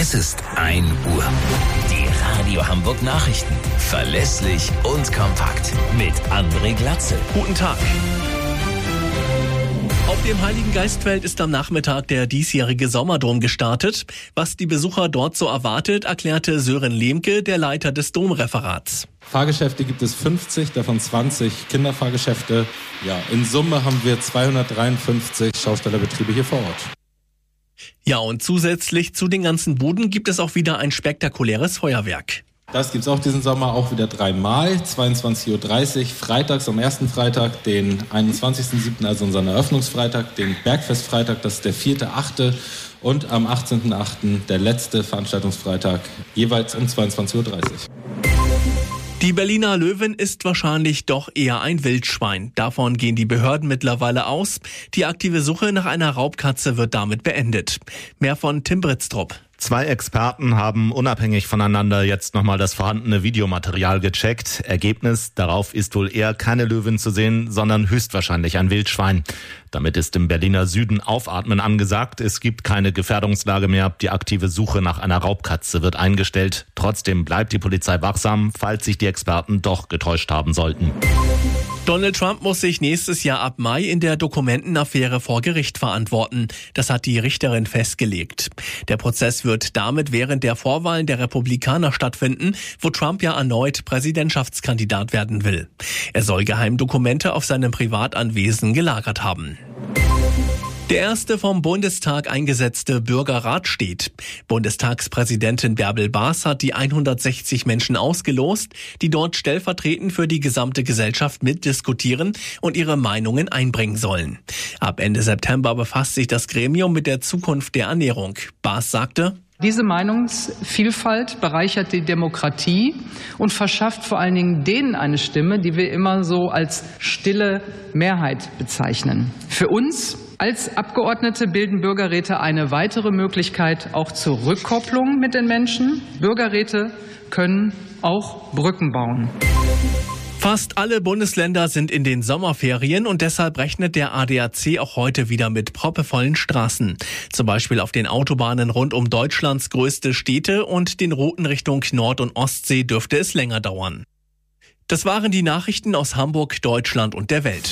Es ist 1 Uhr. Die Radio Hamburg Nachrichten. Verlässlich und kompakt. Mit André Glatzel. Guten Tag. Auf dem Heiligen Geistfeld ist am Nachmittag der diesjährige Sommerdom gestartet. Was die Besucher dort so erwartet, erklärte Sören Lehmke, der Leiter des Domreferats. Fahrgeschäfte gibt es 50, davon 20 Kinderfahrgeschäfte. Ja, in Summe haben wir 253 Schaustellerbetriebe hier vor Ort. Ja, und zusätzlich zu den ganzen Buden gibt es auch wieder ein spektakuläres Feuerwerk. Das gibt's auch diesen Sommer, auch wieder 3-mal, 22.30 Uhr, freitags am ersten Freitag, den 21.07., also unseren Eröffnungsfreitag, den Bergfestfreitag, das ist der 4.8. und am 18.8. der letzte Veranstaltungsfreitag, jeweils um 22.30 Uhr. Die Berliner Löwin ist wahrscheinlich doch eher ein Wildschwein. Davon gehen die Behörden mittlerweile aus. Die aktive Suche nach einer Raubkatze wird damit beendet. Mehr von Tim Britztrup. 2 Experten haben unabhängig voneinander jetzt nochmal das vorhandene Videomaterial gecheckt. Ergebnis, darauf ist wohl eher keine Löwin zu sehen, sondern höchstwahrscheinlich ein Wildschwein. Damit ist im Berliner Süden Aufatmen angesagt. Es gibt keine Gefährdungslage mehr. Die aktive Suche nach einer Raubkatze wird eingestellt. Trotzdem bleibt die Polizei wachsam, falls sich die Experten doch getäuscht haben sollten. Donald Trump muss sich nächstes Jahr ab Mai in der Dokumentenaffäre vor Gericht verantworten. Das hat die Richterin festgelegt. Der Prozess wird damit während der Vorwahlen der Republikaner stattfinden, wo Trump ja erneut Präsidentschaftskandidat werden will. Er soll Geheimdokumente auf seinem Privatanwesen gelagert haben. Der erste vom Bundestag eingesetzte Bürgerrat steht. Bundestagspräsidentin Bärbel Baas hat die 160 Menschen ausgelost, die dort stellvertretend für die gesamte Gesellschaft mitdiskutieren und ihre Meinungen einbringen sollen. Ab Ende September befasst sich das Gremium mit der Zukunft der Ernährung. Baas sagte: Diese Meinungsvielfalt bereichert die Demokratie und verschafft vor allen Dingen denen eine Stimme, die wir immer so als stille Mehrheit bezeichnen. Für uns als Abgeordnete bilden Bürgerräte eine weitere Möglichkeit auch zur Rückkopplung mit den Menschen. Bürgerräte können auch Brücken bauen. Fast alle Bundesländer sind in den Sommerferien und deshalb rechnet der ADAC auch heute wieder mit proppevollen Straßen. Zum Beispiel auf den Autobahnen rund um Deutschlands größte Städte und den Routen Richtung Nord- und Ostsee dürfte es länger dauern. Das waren die Nachrichten aus Hamburg, Deutschland und der Welt.